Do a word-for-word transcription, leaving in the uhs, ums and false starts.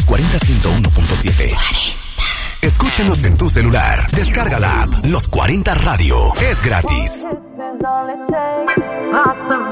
cuarenta punto uno punto siete. Escúchanos en tu celular. Descarga la app Los cuarenta Radio. Es gratis. Lots of